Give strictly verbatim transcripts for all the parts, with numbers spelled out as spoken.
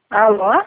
Alô?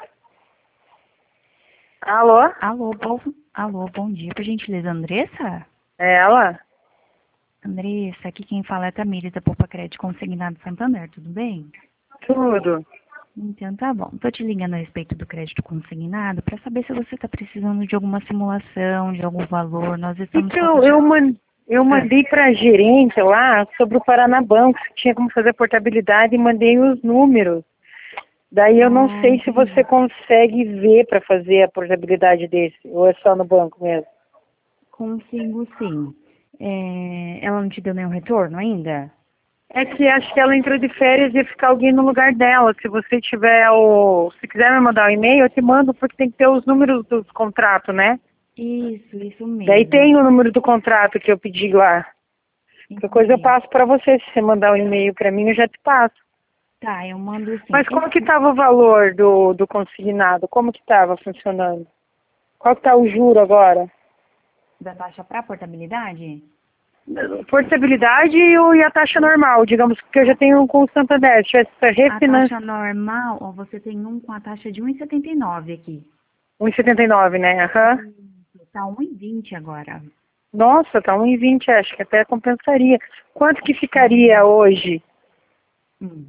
Alô? Alô, bom, alô, bom dia. Por gentileza, Andressa? É ela? Andressa, aqui quem fala é a Tamires da Poupa Crédito Consignado Santander, tudo bem? Tudo. Então tá bom. Tô te ligando a respeito do crédito consignado para saber se você está precisando de alguma simulação, de algum valor. Nós estamos com a Então, taxa... eu, man, eu Ah, mandei para a gerente lá sobre o Paranabanco, que tinha como fazer portabilidade e mandei os números. Daí eu não ah, sei se você entendi. consegue ver para fazer a portabilidade desse, ou é só no banco mesmo. Consigo sim. É, ela não te deu nenhum retorno ainda? É que acho que ela entrou de férias e ia ficar alguém no lugar dela. Se você tiver o. Se quiser me mandar um e-mail, eu te mando, porque tem que ter os números dos contratos, né? Isso, isso Daí mesmo. tem o número do contrato que eu pedi lá. Qualquer coisa eu Entendi. passo para você. Se você mandar um e-mail para mim, eu já te passo. Tá, eu mando sim. Mas como que Esse, estava o valor do, do consignado? Como que estava funcionando? Qual que está o juro agora? da taxa para portabilidade? Portabilidade e o- e a taxa normal, digamos que eu já tenho com o Santander. Se tivesse essa A refinança, taxa normal, ó, você tem um com a taxa de um e setenta e nove aqui. um e setenta e nove, né? Aham. Isso, tá um e vinte agora. Nossa, tá um e vinte, acho que até compensaria. Quanto que ficaria Hum. hoje? Hum.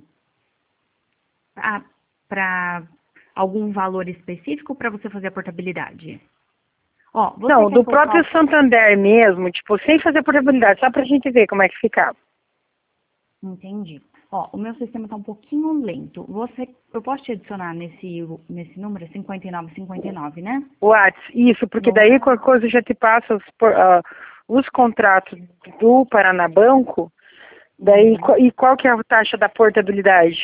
Ah, para algum valor específico para você fazer a portabilidade? Ó, você Não, quer do colocar... próprio Santander mesmo, tipo, sem fazer portabilidade, só pra gente ver como é que ficava. Entendi. Ó, o meu sistema tá um pouquinho lento. Você, eu posso te adicionar nesse, nesse número cinquenta e nove cinquenta e nove, né? Whats, isso, porque Bom, daí qualquer coisa eu já te passa os, por- ah, os contratos do Paranabanco, daí uhum. qu- e qual que é a taxa da portabilidade?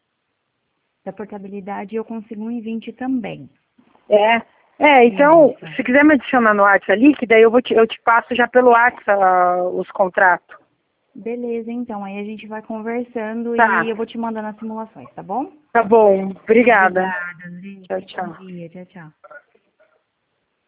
Da portabilidade eu consigo um e vinte também. É. É, então, Isso. se quiser me adicionar no WhatsApp ali, que daí eu, vou te, eu te passo já pelo WhatsApp ah, os contratos. Beleza, então. Aí a gente vai conversando Tá, e eu vou te mandando as simulações, tá bom? tá bom. Obrigada. Obrigada, Andressa. Tchau, Bom tchau. dia. Tchau, tchau.